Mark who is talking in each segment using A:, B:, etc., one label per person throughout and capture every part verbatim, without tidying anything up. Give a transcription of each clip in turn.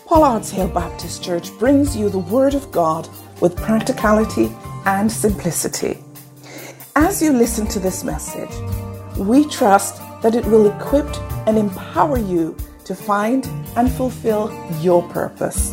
A: Pollard's Hill Baptist Church brings you the Word of God with practicality and simplicity. As you listen to this message, we trust that it will equip and empower you to find and fulfill your purpose.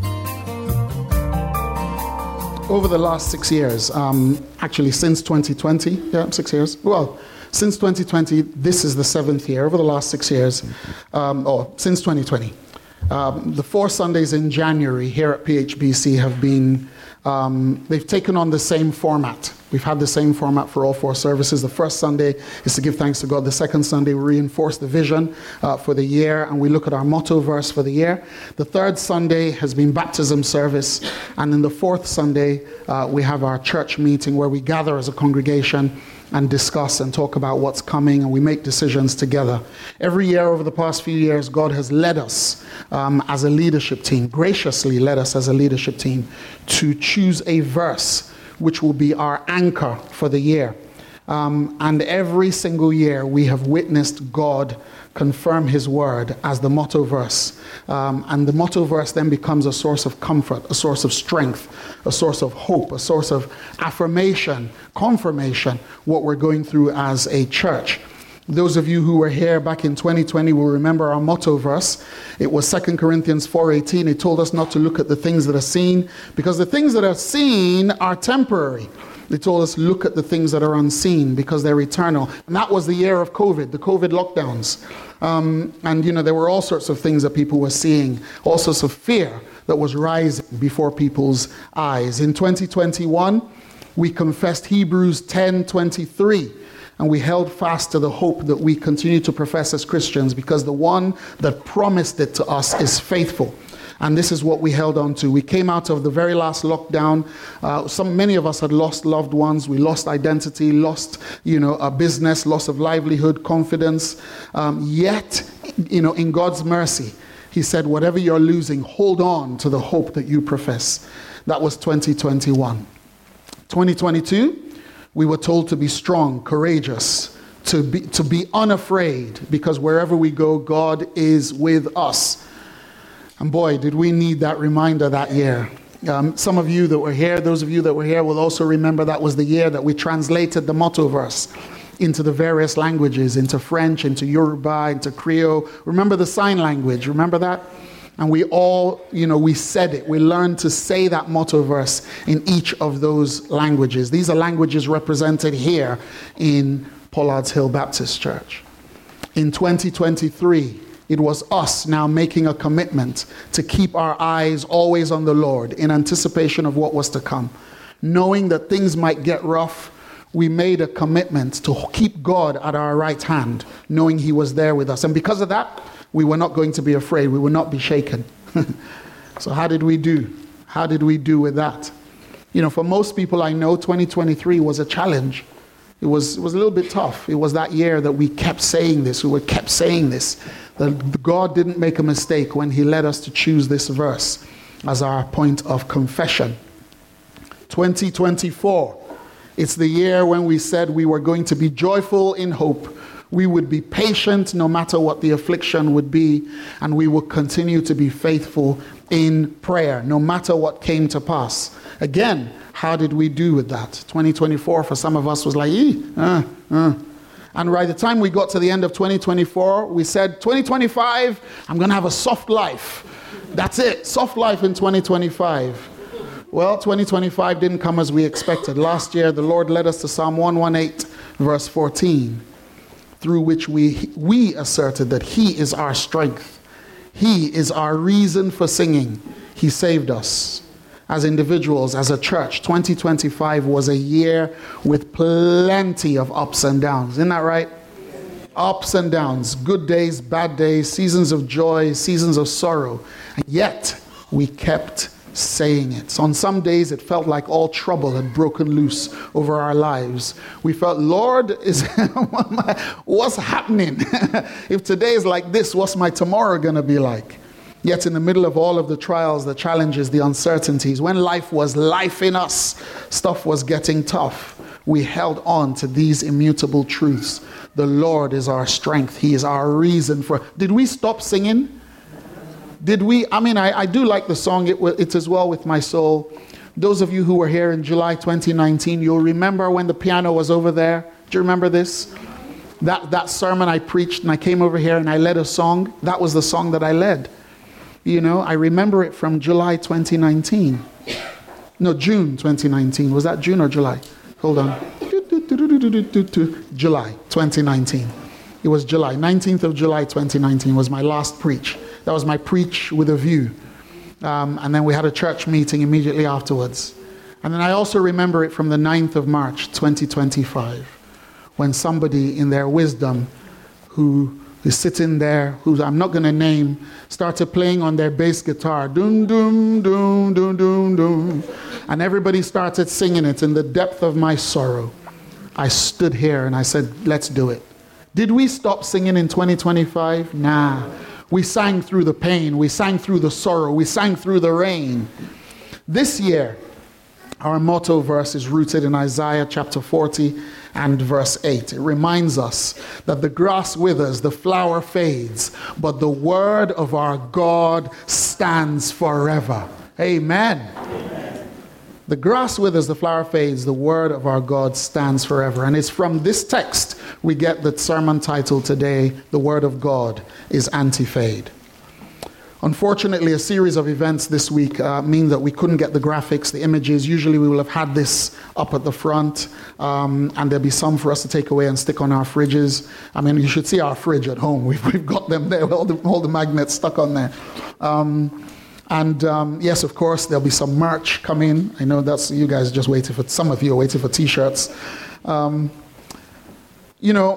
B: Over the last six years, um, actually since twenty twenty, yeah, six years, well, since twenty twenty, this is the seventh year, over the last six years, um, or since twenty twenty. Um, the four Sundays in January here at P H B C have been, um, they've taken on the same format. We've had the same format for all four services. The first Sunday is to give thanks to God. The second Sunday, we reinforce the vision uh, for the year, and we look at our motto verse for the year. The third Sunday has been baptism service, and then the fourth Sunday, uh, we have our church meeting where we gather as a congregation and discuss and talk about what's coming, and we make decisions together. Every year over the past few years, God has led us um, as a leadership team, graciously led us as a leadership team to choose a verse which will be our anchor for the year. Um, and every single year, we have witnessed God confirm his word as the motto verse. Um, and the motto verse then becomes a source of comfort, a source of strength, a source of hope, a source of affirmation, confirmation, what we're going through as a church. Those of you who were here back in twenty twenty will remember our motto verse. It was Second Corinthians four eighteen. It told us not to look at the things that are seen, because the things that are seen are temporary. They told us, look at the things that are unseen, because they're eternal. And that was the year of COVID, the COVID lockdowns. Um, and, you know, there were all sorts of things that people were seeing, all sorts of fear that was rising before people's eyes. In twenty twenty-one, we confessed Hebrews ten twenty-three, and we held fast to the hope that we continue to profess as Christians, because the one that promised it to us is faithful. And this is what we held on to. We came out of the very last lockdown. Uh, some, many of us had lost loved ones. We lost identity, lost, you know, a business, loss of livelihood, confidence. Um, yet, you know, in God's mercy, he said, whatever you're losing, hold on to the hope that you profess. That was twenty twenty-one. twenty twenty-two, we were told to be strong, courageous, to be, to be unafraid, because wherever we go, God is with us. And boy, did we need that reminder that year. Um, some of you that were here, those of you that were here will also remember that was the year that we translated the motto verse into the various languages, into French, into Yoruba, into Creole. Remember the sign language, remember that? And we all, you know, we said it. We learned to say that motto verse in each of those languages. These are languages represented here in Pollard's Hill Baptist Church. In twenty twenty-three, it was us now making a commitment to keep our eyes always on the Lord in anticipation of what was to come. Knowing that things might get rough, we made a commitment to keep God at our right hand, knowing he was there with us. And because of that, we were not going to be afraid. We would not be shaken. So how did we do? How did we do with that? You know, for most people I know, twenty twenty-three was a challenge. It was, it was a little bit tough. It was that year that we kept saying this. We were kept saying this. That God didn't make a mistake when he led us to choose this verse as our point of confession. twenty twenty-four, it's the year when we said we were going to be joyful in hope. We would be patient no matter what the affliction would be, and we would continue to be faithful in prayer no matter what came to pass. Again, how did we do with that? twenty twenty-four for some of us was like, ee, uh, uh. And by the time we got to the end of twenty twenty-four, we said, twenty twenty-five, I'm going to have a soft life. That's it, soft life in twenty twenty-five. Well, twenty twenty-five didn't come as we expected. Last year, the Lord led us to Psalm one eighteen, verse fourteen, through which we, we asserted that he is our strength. He is our reason for singing. He saved us. As individuals, as a church, twenty twenty-five was a year with plenty of ups and downs. Isn't that right? Ups and downs, good days, bad days, seasons of joy, seasons of sorrow. And yet, we kept saying it. So on some days, it felt like all trouble had broken loose over our lives. We felt, Lord, is what's happening? If today is like this, what's my tomorrow going to be like? Yet in the middle of all of the trials, the challenges, the uncertainties, when life was life in us, stuff was getting tough, we held on to these immutable truths. The Lord is our strength. He is our reason for... Did we stop singing? Did we, I mean, I, I do like the song, it, it's as well with my soul. Those of you who were here in July twenty nineteen, you'll remember when the piano was over there. Do you remember this? That, that sermon I preached, and I came over here and I led a song. That was the song that I led. You know, I remember it from July twenty nineteen. No, June twenty nineteen. Was that June or July? Hold on. July twenty nineteen. It was July. nineteenth of July twenty nineteen was my last preach. That was my preach with a view. Um, and then we had a church meeting immediately afterwards. And then I also remember it from the ninth of March twenty twenty-five, when somebody in their wisdom who is sitting there, who I'm not going to name, started playing on their bass guitar, doom, doom, doom, doom, doom, doom. And everybody started singing it. In the depth of my sorrow, I stood here and I said, let's do it. Did we stop singing in twenty twenty-five? Nah. We sang through the pain. We sang through the sorrow. We sang through the rain. This year, our motto verse is rooted in Isaiah chapter forty and verse eight. It reminds us that the grass withers, the flower fades, but the word of our God stands forever. Amen. Amen. The grass withers, the flower fades, the word of our God stands forever. And it's from this text we get the sermon title today, The Word of God is Anti-Fade. Unfortunately, a series of events this week uh, mean that we couldn't get the graphics, the images. Usually we will have had this up at the front, um, and there'll be some for us to take away and stick on our fridges. I mean, you should see our fridge at home. We've, we've got them there, all the, all the magnets stuck on there. Um, and um, yes, of course, there'll be some merch coming. I know that's, you guys are just waiting for, some of you are waiting for t-shirts. Um, you know,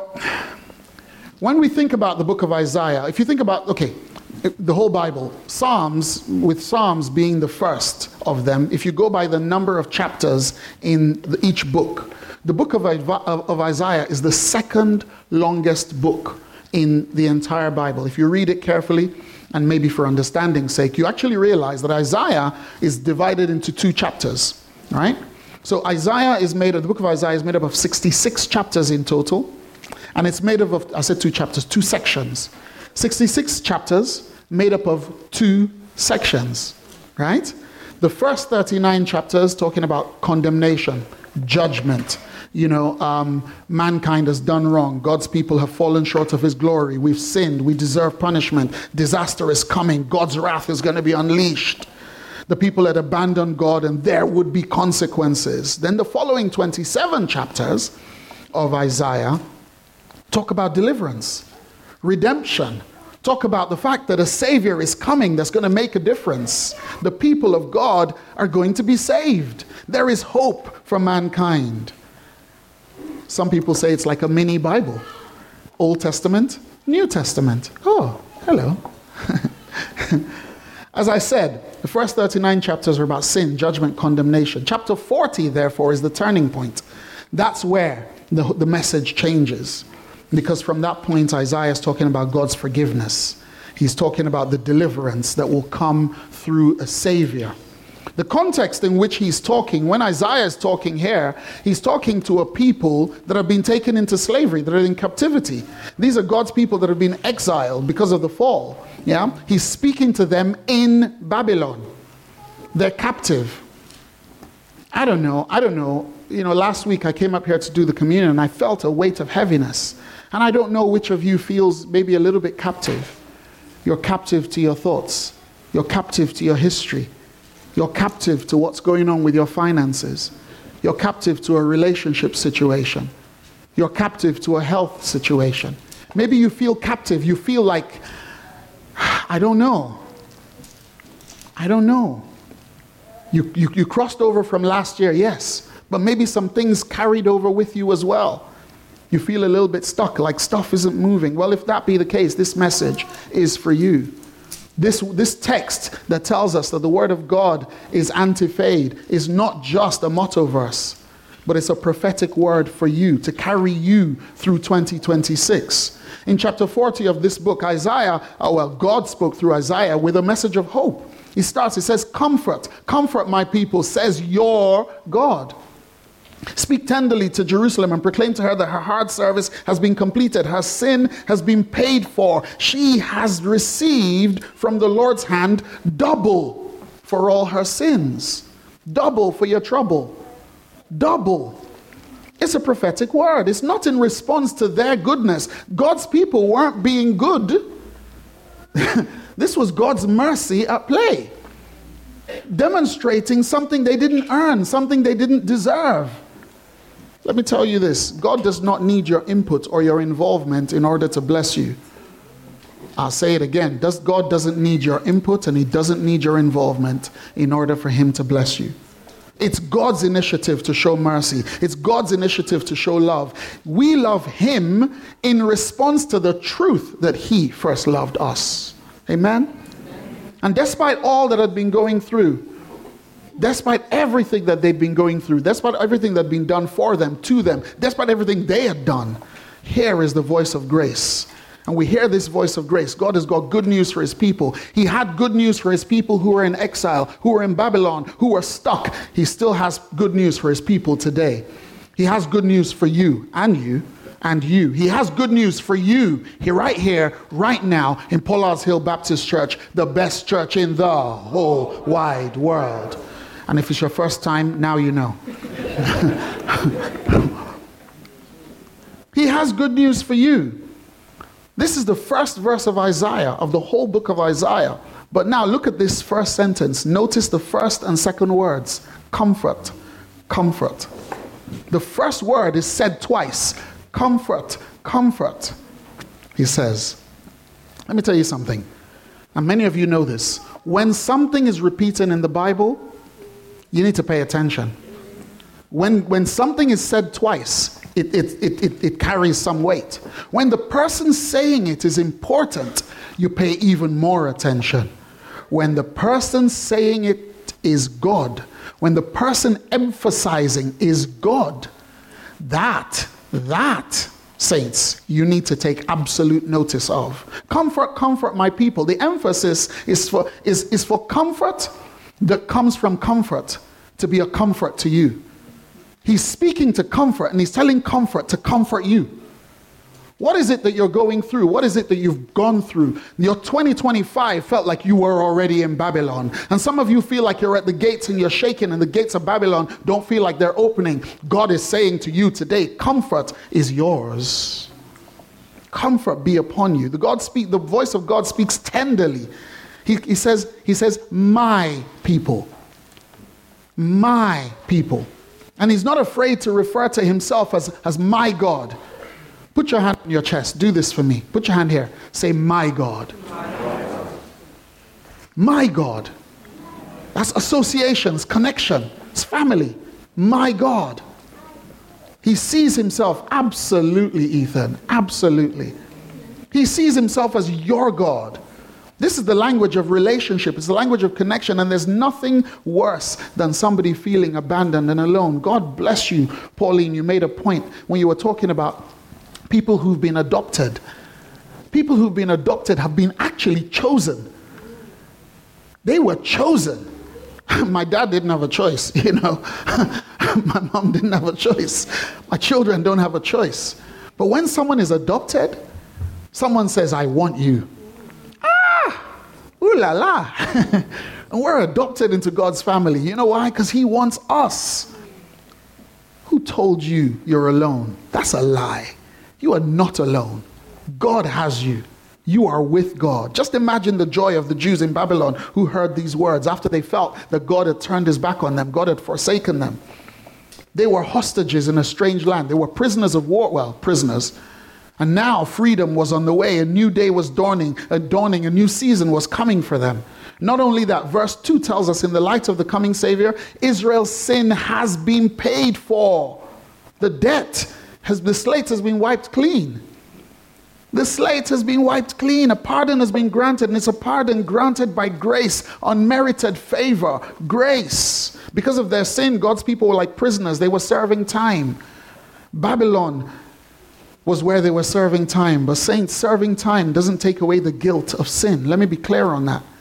B: when we think about the book of Isaiah, if you think about, okay, the whole Bible, Psalms, with Psalms being the first of them, if you go by the number of chapters in the, each book, the book of, of Isaiah is the second longest book in the entire Bible. If you read it carefully, and maybe for understanding's sake, you actually realize that Isaiah is divided into two chapters, right? So Isaiah is made of, the book of Isaiah is made up of sixty-six chapters in total, and it's made up of, I said two chapters, two sections. sixty-six chapters made up of two sections, right? The first thirty-nine chapters talking about condemnation, judgment. You know, um, mankind has done wrong. God's people have fallen short of his glory. We've sinned. We deserve punishment. Disaster is coming. God's wrath is going to be unleashed. The people had abandoned God, and there would be consequences. Then the following twenty-seven chapters of Isaiah talk about deliverance, redemption. Talk about the fact that a Savior is coming that's going to make a difference. The people of God are going to be saved. There is hope for mankind. Some people say it's like a mini Bible. Old Testament, New Testament. Oh, hello. As I said, the first thirty-nine chapters are about sin, judgment, condemnation. Chapter forty, therefore, is the turning point. That's where the, the message changes. Because from that point, Isaiah is talking about God's forgiveness. He's talking about the deliverance that will come through a Savior. The context in which he's talking, when Isaiah is talking here, he's talking to a people that have been taken into slavery, that are in captivity. These are God's people that have been exiled because of the fall. Yeah, he's speaking to them in Babylon. They're captive. I don't know, I don't know. You know, last week I came up here to do the communion and I felt a weight of heaviness. And I don't know which of you feels maybe a little bit captive. You're captive to your thoughts. You're captive to your history. You're captive to what's going on with your finances. You're captive to a relationship situation. You're captive to a health situation. Maybe you feel captive. You feel like, I don't know. I don't know. You, you, you crossed over from last year, yes. But maybe some things carried over with you as well. You feel a little bit stuck, like stuff isn't moving. Well, if that be the case, this message is for you. This, this text that tells us that the Word of God is anti-fade is not just a motto verse, but it's a prophetic word for you, to carry you through twenty twenty-six. In chapter forty of this book, Isaiah, oh well, God spoke through Isaiah with a message of hope. He starts, he says, comfort, comfort my people, says your God. Speak tenderly to Jerusalem and proclaim to her that her hard service has been completed. Her sin has been paid for. She has received from the Lord's hand double for all her sins. Double for your trouble. Double. It's a prophetic word. It's not in response to their goodness. God's people weren't being good. This was God's mercy at play, demonstrating something they didn't earn, something they didn't deserve. Let me tell you this. God does not need your input or your involvement in order to bless you. I'll say it again. Does, God doesn't need your input and he doesn't need your involvement in order for him to bless you. It's God's initiative to show mercy. It's God's initiative to show love. We love him in response to the truth that he first loved us. Amen? Amen. And despite all that had been going through, despite everything that they've been going through, despite everything that had been done for them, to them, despite everything they had done, here is the voice of grace. And we hear this voice of grace. God has got good news for his people. He had good news for his people who were in exile, who were in Babylon, who were stuck. He still has good news for his people today. He has good news for you and you and you. He has good news for you here, right here, right now in Pollard's Hill Baptist Church, the best church in the whole wide world. And if it's your first time, now you know. He has good news for you. This is the first verse of Isaiah, of the whole book of Isaiah. But now look at this first sentence. Notice the first and second words. Comfort, comfort. The first word is said twice. Comfort, comfort. He says, let me tell you something. And many of you know this. When something is repeated in the Bible, you need to pay attention. When, when something is said twice, it, it, it, it, it carries some weight. When the person saying it is important, you pay even more attention. When the person saying it is God, when the person emphasizing is God, that, that, saints, you need to take absolute notice of. Comfort, comfort my people. The emphasis is for, is, is for comfort that comes from comfort to be a comfort to you. He's speaking to comfort and he's telling comfort to comfort you. What is it that you're going through? What is it that you've gone through? Your twenty twenty-five felt like you were already in Babylon. And some of you feel like you're at the gates and you're shaking and the gates of Babylon don't feel like they're opening. God is saying to you today, comfort is yours. Comfort be upon you. The God speak, the voice of God speaks tenderly. He, he says, he says, my people. My people. And he's not afraid to refer to himself as, as my God. Put your hand on your chest. Do this for me. Put your hand here. Say, my God. My God. My God. That's associations, connection. It's family. My God. He sees himself absolutely, Ethan. Absolutely. He sees himself as your God. This is the language of relationship. It's the language of connection. And there's nothing worse than somebody feeling abandoned and alone. God bless you, Pauline. You made a point when you were talking about people who've been adopted. People who've been adopted have been actually chosen. They were chosen. My dad didn't have a choice, you know. My mom didn't have a choice. My children don't have a choice. But when someone is adopted, someone says, I want you. Ah! Ooh la la. And we're adopted into God's family. You know why? Because he wants us. Who told you you're alone? That's a lie. You are not alone. God has you. You are with God. Just imagine the joy of the Jews in Babylon who heard these words after they felt that God had turned his back on them. God had forsaken them. They were hostages in a strange land. They were prisoners of war. Well, prisoners. And now freedom was on the way. A new day was dawning. A dawning. A new season was coming for them. Not only that, verse two tells us in the light of the coming Savior, Israel's sin has been paid for. The debt has, the slate has been wiped clean. The slate has been wiped clean. A pardon has been granted, and it's a pardon granted by grace, unmerited favor, grace. Because of their sin, God's people were like prisoners. They were serving time. Babylon was where they were serving time. But saints, serving time doesn't take away the guilt of sin. Let me be clear on that.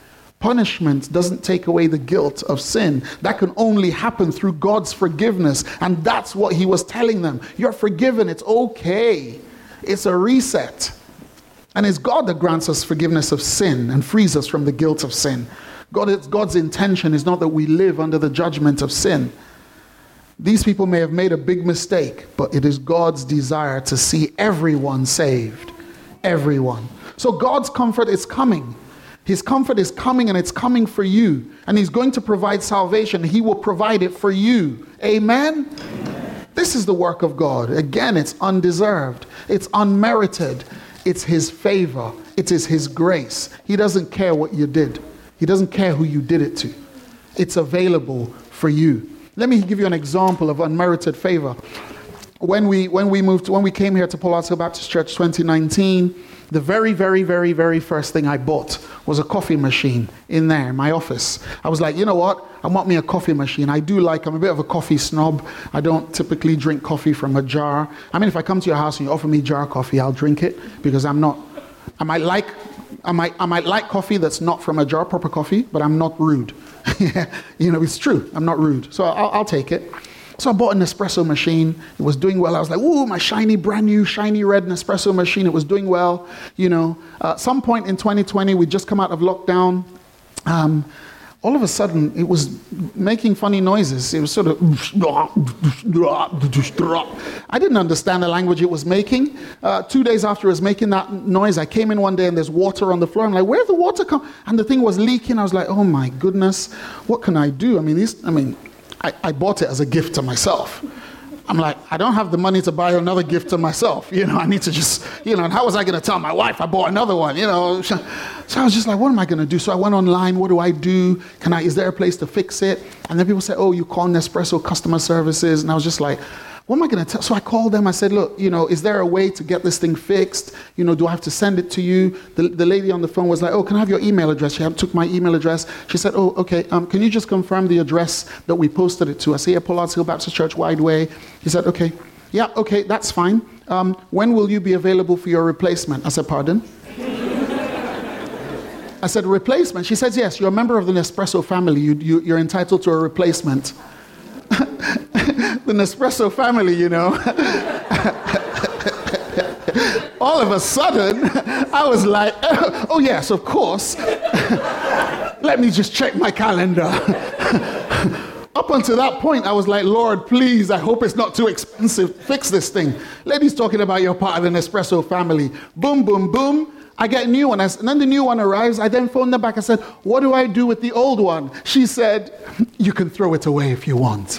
B: punishment doesn't take away the guilt of sin. That can only happen through God's forgiveness. And that's what he was telling them. You're forgiven. It's okay. It's a reset. And it's God that grants us forgiveness of sin and frees us from the guilt of sin. God, God's intention is not that we live under the judgment of sin. These people may have made a big mistake, but it is God's desire to see everyone saved. Everyone. So God's comfort is coming. His comfort is coming, and it's coming for you. And he's going to provide salvation. He will provide it for you. Amen? Amen. This is the work of God. Again, it's undeserved. It's unmerited. It's his favor. It is his grace. He doesn't care what you did. He doesn't care who you did it to. It's available for you. Let me give you an example of unmerited favor. When we when we moved, when we came here to Pollards Hill Baptist Church twenty nineteen, the very, very, very, very first thing I bought was a coffee machine in there in my office. I was like, you know what? I want me a coffee machine. I do like, I'm a bit of a coffee snob. I don't typically drink coffee from a jar. I mean, if I come to your house and you offer me jar coffee, I'll drink it because I'm not, I might like, I might, I might like coffee that's not from a jar, proper coffee, but I'm not rude. You know, it's true. I'm not rude. So I'll, I'll take it. So I bought an espresso machine. It was doing well. I was like, ooh, my shiny, brand new, shiny red Nespresso machine. It was doing well. You know, uh, at some point in twenty twenty, we'd just come out of lockdown. Um, all of a sudden, it was making funny noises. It was sort of... I didn't understand the language it was making. Uh, two days after it was making that noise, I came in one day and there's water on the floor. I'm like, where'd the water come? And the thing was leaking. I was like, oh my goodness, what can I do? I mean, these, I mean... I, I bought it as a gift to myself. I'm like, I don't have the money to buy another gift to myself. You know, I need to just, you know, and how was I going to tell my wife I bought another one, you know? So I was just like, what am I going to do? So I went online, what do I do? Can I, is there a place to fix it? And then people say, oh, you call Nespresso customer services. And I was just like, what am I going to tell? So I called them. I said, look, you know, is there a way to get this thing fixed? You know, do I have to send it to you? The, the lady on the phone was like, oh, can I have your email address? She had, took my email address. She said, oh, okay, um, can you just confirm the address that we posted it to? I said, yeah, Pollards Hill Baptist Church, Wide Way. He said, okay, yeah, okay, that's fine. Um, when will you be available for your replacement? I said, pardon? I said, replacement? She says, yes, you're a member of the Nespresso family. You, you, you're entitled to a replacement. The Nespresso family, you know. All of a sudden, I was like, oh, oh yes, of course. Let me just check my calendar. Up until that point, I was like, Lord, please, I hope it's not too expensive. Fix this thing. Lady's talking about you're part of the Nespresso family. Boom, boom, boom. I get a new one. And then the new one arrives. I then phoned them back. I said, what do I do with the old one? She said, you can throw it away if you want.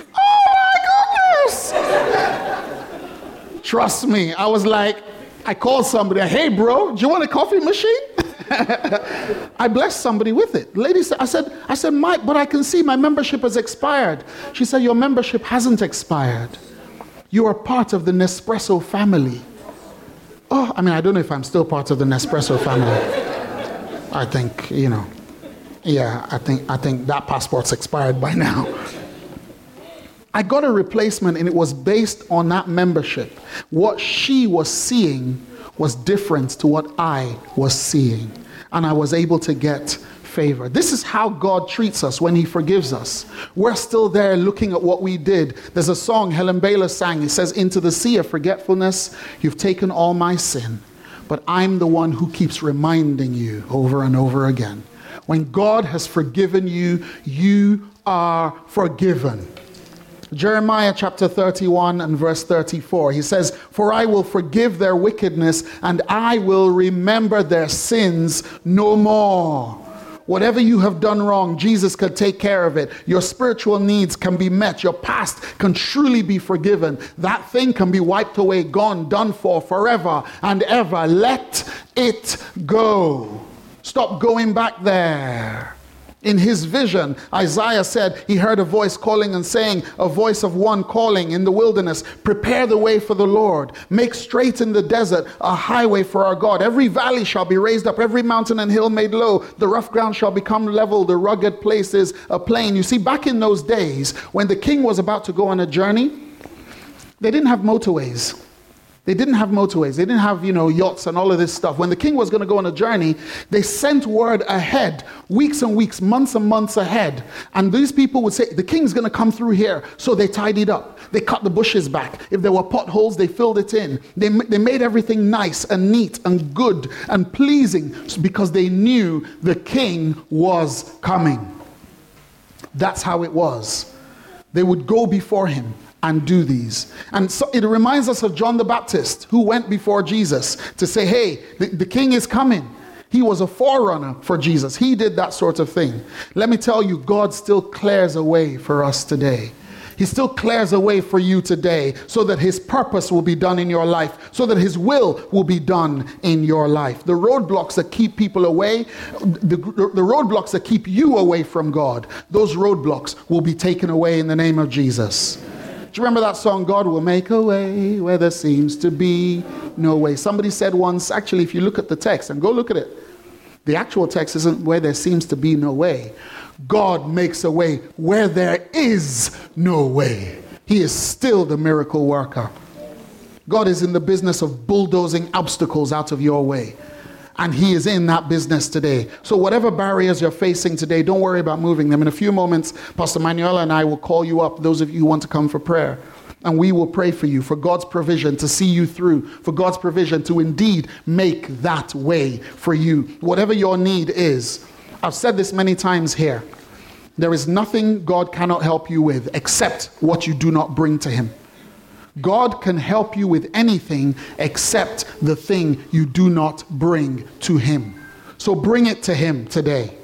B: Trust me, I was like, I called somebody, hey bro, do you want a coffee machine? I blessed somebody with it. The lady said, I said, I said, Mike, but I can see my membership has expired. She said, your membership hasn't expired. You are part of the Nespresso family. Oh, I mean, I don't know if I'm still part of the Nespresso family. I think, you know, yeah, I think, I think that passport's expired by now. I got a replacement, and it was based on that membership. What she was seeing was different to what I was seeing. And I was able to get favor. This is how God treats us when he forgives us. We're still there looking at what we did. There's a song Helen Baylor sang. It says, into the sea of forgetfulness, you've taken all my sin. But I'm the one who keeps reminding you over and over again. When God has forgiven you, you are forgiven. Jeremiah chapter thirty-one and verse thirty-four, he says, for I will forgive their wickedness and I will remember their sins no more. Whatever you have done wrong, Jesus can take care of it. Your spiritual needs can be met. Your past can truly be forgiven. That thing can be wiped away, gone, done for, forever and ever. Let it go. Stop going back there. In his vision, Isaiah said he heard a voice calling and saying, a voice of one calling in the wilderness, prepare the way for the Lord. Make straight in the desert a highway for our God. Every valley shall be raised up, every mountain and hill made low. The rough ground shall become level, the rugged places a plain. You see, back in those days, when the king was about to go on a journey, they didn't have motorways. They didn't have motorways. They didn't have, you know, yachts and all of this stuff. When the king was going to go on a journey, they sent word ahead, weeks and weeks, months and months ahead. And these people would say, the king's going to come through here. So they tidied up. They cut the bushes back. If there were potholes, they filled it in. They, they made everything nice and neat and good and pleasing because they knew the king was coming. That's how it was. They would go before him and do these. And so it reminds us of John the Baptist, who went before Jesus to say, hey, the, the king is coming. He was a forerunner for Jesus. He did that sort of thing. Let me tell you, God still clears a way for us today. He still clears a way for you today so that his purpose will be done in your life, so that his will will be done in your life. The roadblocks that keep people away, the, the roadblocks that keep you away from God, those roadblocks will be taken away in the name of Jesus. Do you remember that song, God will make a way where there seems to be no way? Somebody said once, actually, if you look at the text, and go look at it, the actual text isn't where there seems to be no way. God makes a way where there is no way. He is still the miracle worker. God is in the business of bulldozing obstacles out of your way. And he is in that business today. So whatever barriers you're facing today, don't worry about moving them. In a few moments, Pastor Manuela and I will call you up, those of you who want to come for prayer. And we will pray for you, for God's provision to see you through, for God's provision to indeed make that way for you. Whatever your need is. I've said this many times here. There is nothing God cannot help you with except what you do not bring to him. God can help you with anything except the thing you do not bring to him. So bring it to him today.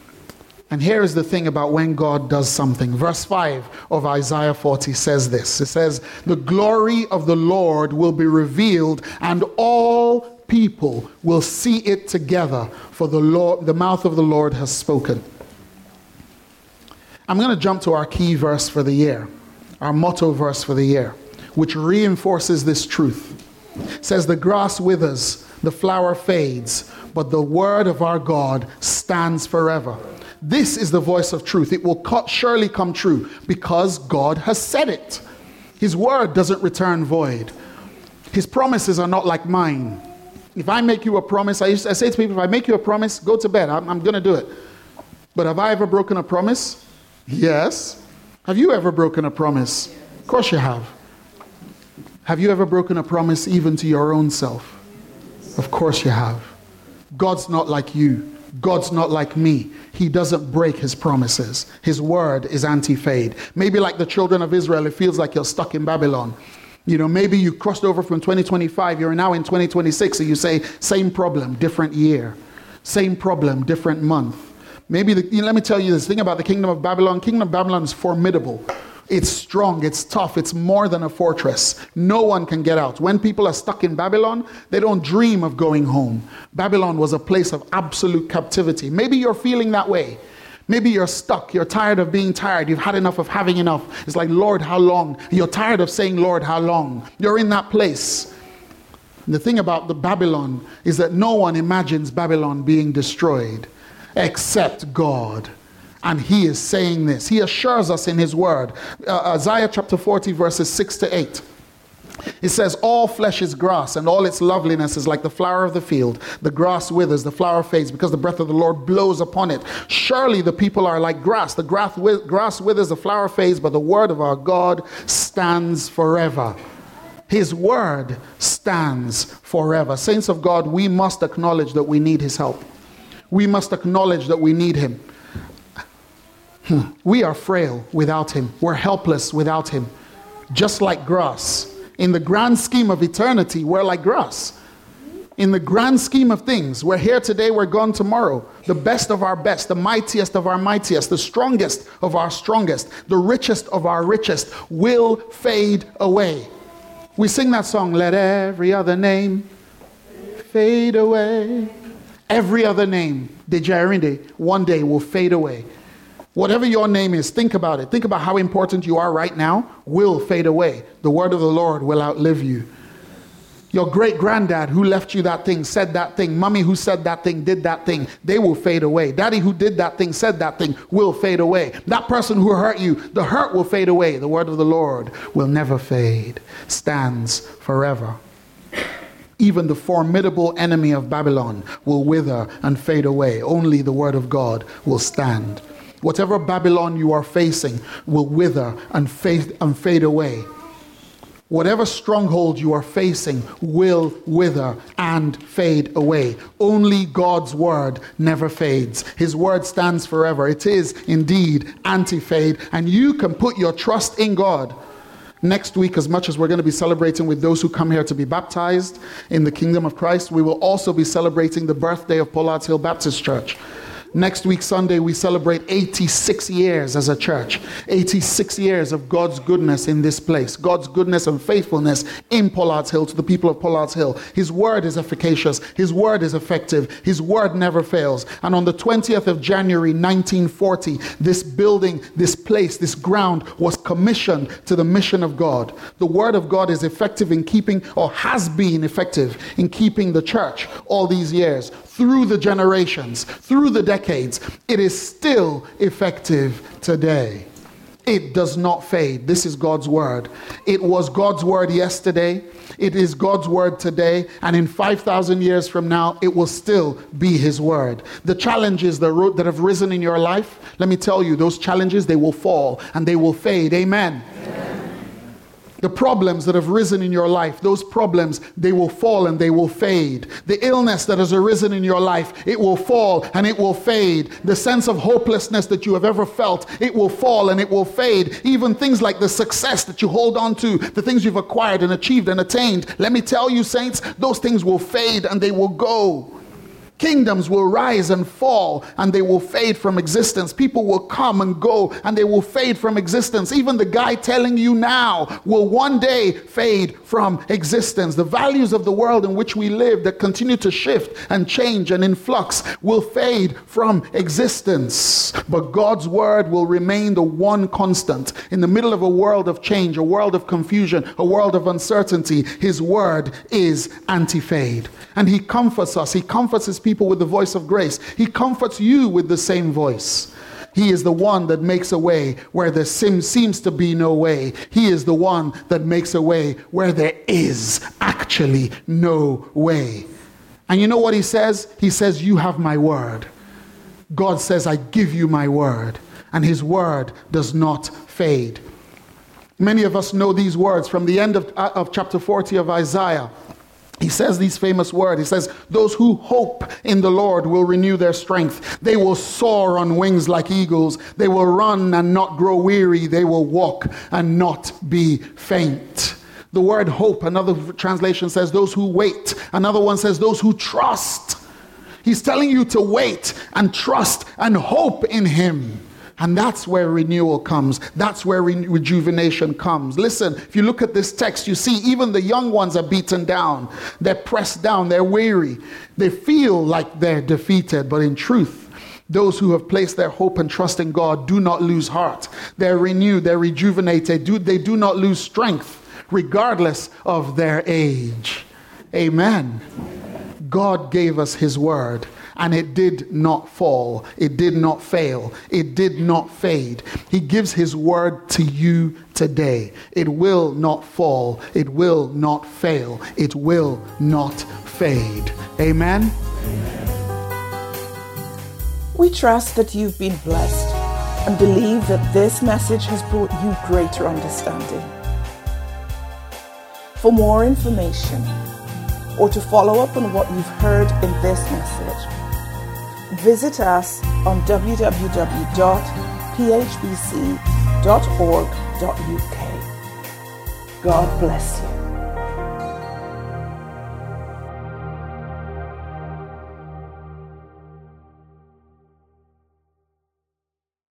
B: And here is the thing about when God does something. Verse five of Isaiah forty says this. It says, the glory of the Lord will be revealed, and all people will see it together, for the Lord, the mouth of the Lord has spoken. I'm going to jump to our key verse for the year, our motto verse for the year, which reinforces this truth. It says, the grass withers, the flower fades, but the word of our God stands forever. This is the voice of truth. It will surely come true because God has said it. His word doesn't return void. His promises are not like mine. If I make you a promise, I, used to, I say to people, if I make you a promise, go to bed. I'm, I'm going to do it. But have I ever broken a promise? Yes. Have you ever broken a promise? Of course you have. Have you ever broken a promise even to your own self? Of course you have. God's not like you. God's not like me. He doesn't break his promises. His word is anti-fade. Maybe like the children of Israel, it feels like you're stuck in Babylon. You know, maybe you crossed over from twenty twenty-five, you're now in twenty twenty-six, and you say, same problem, different year. Same problem, different month. Maybe, the, you know, let me tell you this thing about the kingdom of Babylon. Kingdom of Babylon is formidable. It's strong, it's tough, it's more than a fortress. No one can get out. When people are stuck in Babylon, they don't dream of going home. Babylon was a place of absolute captivity. Maybe you're feeling that way. Maybe you're stuck. You're tired of being tired. You've had enough of having enough. It's like, Lord, how long? You're tired of saying, Lord, how long? You're in that place. And the thing about the Babylon is that no one imagines Babylon being destroyed except God. And he is saying this. He assures us in his word. Uh, Isaiah chapter forty, verses six to eight. It says, all flesh is grass, and all its loveliness is like the flower of the field. The grass withers, the flower fades, because the breath of the Lord blows upon it. Surely the people are like grass. The grass withers, the flower fades, but the word of our God stands forever. His word stands forever. Saints of God, we must acknowledge that we need his help. We must acknowledge that we need him. We are frail without him. We're helpless without him. Just like grass. In the grand scheme of eternity, we're like grass. In the grand scheme of things, we're here today, we're gone tomorrow. The best of our best, the mightiest of our mightiest, the strongest of our strongest, the richest of our richest will fade away. We sing that song, let every other name fade away. Every other name, Dejairinde, one day will fade away. Whatever your name is, think about it. Think about how important you are right now, will fade away. The word of the Lord will outlive you. Your great granddad who left you that thing, said that thing. Mommy who said that thing, did that thing. They will fade away. Daddy who did that thing, said that thing, will fade away. That person who hurt you, the hurt will fade away. The word of the Lord will never fade. Stands forever. Even the formidable enemy of Babylon will wither and fade away. Only the word of God will stand. Whatever Babylon you are facing will wither and fade, and fade away. Whatever stronghold you are facing will wither and fade away. Only God's word never fades. His word stands forever. It is indeed anti-fade, and you can put your trust in God. Next week, as much as we're going to be celebrating with those who come here to be baptized in the kingdom of Christ, we will also be celebrating the birthday of Pollard's Hill Baptist Church. Next week, Sunday, we celebrate eighty-six years as a church. eighty-six years of God's goodness in this place. God's goodness and faithfulness in Pollard's Hill to the people of Pollard's Hill. His word is efficacious. His word is effective. His word never fails. And on the twentieth of January, nineteen forty, this building, this place, this ground was commissioned to the mission of God. The word of God is effective in keeping, or has been effective in keeping the church all these years. Through the generations, through the decades, it is still effective today. It does not fade. This is God's word. It was God's word yesterday. It is God's word today. And in five thousand years from now, it will still be his word. The challenges that have risen in your life, let me tell you, those challenges, they will fall and they will fade. Amen. Amen. The problems that have risen in your life, those problems, they will fall and they will fade. The illness that has arisen in your life, it will fall and it will fade. The sense of hopelessness that you have ever felt, it will fall and it will fade. Even things like the success that you hold on to, the things you've acquired and achieved and attained, let me tell you, saints, those things will fade and they will go. Kingdoms will rise and fall and they will fade from existence. People will come and go and they will fade from existence. Even the guy telling you now will one day fade from existence. The values of the world in which we live that continue to shift and change and influx will fade from existence. But God's word will remain the one constant. In the middle of a world of change, a world of confusion, a world of uncertainty, his word is anti-fade. And he comforts us. He comforts his people with the voice of grace. He comforts you with the same voice. He is the one that makes a way where there seems to be no way. He is the one that makes a way where there is actually no way. And you know what he says? He says, you have my word. God says, I give you my word. And his word does not fade. Many of us know these words from the end of, of chapter forty of Isaiah. He says these famous words. He says, those who hope in the Lord will renew their strength. They will soar on wings like eagles. They will run and not grow weary. They will walk and not be faint. The word hope, another translation says those who wait. Another one says those who trust. He's telling you to wait and trust and hope in him. And that's where renewal comes. That's where re- rejuvenation comes. Listen, if you look at this text, you see even the young ones are beaten down. They're pressed down. They're weary. They feel like they're defeated. But in truth, those who have placed their hope and trust in God do not lose heart. They're renewed. They're rejuvenated. Do, they do not lose strength, regardless of their age. Amen. God gave us his word. And it did not fall. It did not fail. It did not fade. He gives his word to you today. It will not fall. It will not fail. It will not fade. Amen?
A: We trust that you've been blessed and believe that this message has brought you greater understanding. For more information or to follow up on what you've heard in this message, visit us on w w w dot p h b c dot org dot u k. God bless you.